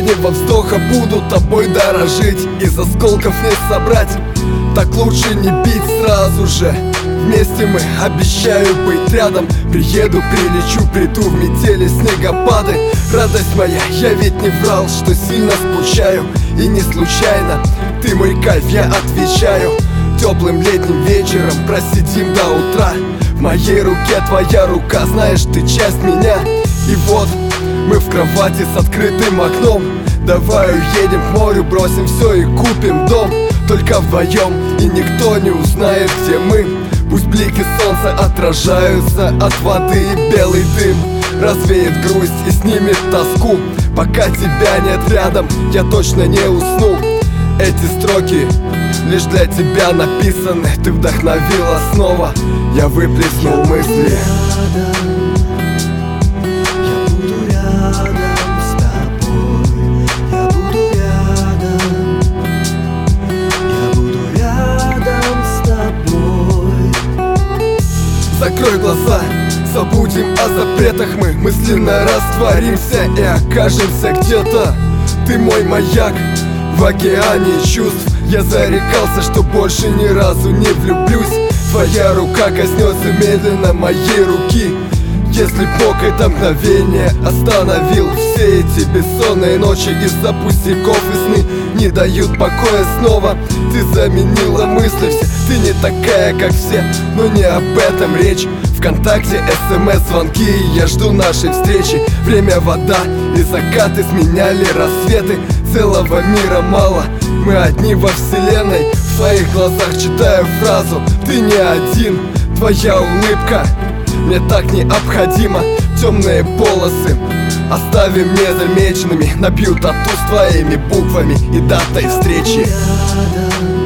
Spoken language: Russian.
последнего вздоха буду тобой дорожить. Из осколков не собрать, так лучше не бить сразу же. Вместе мы, обещаю быть рядом. Приеду, прилечу, приду в метели, снегопады. Радость моя, я ведь не врал, что сильно скучаю. И не случайно, ты мой кайф, я отвечаю. Теплым летним вечером просидим до утра. В моей руке твоя рука, знаешь, ты часть меня. И вот мы в кровати с открытым окном. Давай уедем к морю, бросим все и купим дом. Только вдвоем, и никто не узнает, где мы. Пусть блики солнца отражаются от воды, и белый дым развеет грусть и снимет тоску. Пока тебя нет рядом, я точно не усну. Эти строки лишь для тебя написаны. Ты вдохновила снова, я выплеснул мысли. Закрой глаза, забудем о запретах. Мы мысленно растворимся и окажемся где-то. Ты мой маяк в океане чувств. Я зарекался, что больше ни разу не влюблюсь. Твоя рука коснется медленно моей руки. Если Бог это мгновение остановил, все эти бессонные ночи из-за пустяков и сны не дают покоя снова. Ты заменила мысли все, ты не такая, как все, но не об этом речь. ВКонтакте, СМС-звонки, я жду нашей встречи. Время, вода и закаты сменяли рассветы. Целого мира мало, мы одни во вселенной. В твоих глазах читаю фразу: ты не один, твоя улыбка мне так необходима. Темные полосы оставим незамеченными. Набью тату с твоими буквами и датой встречи.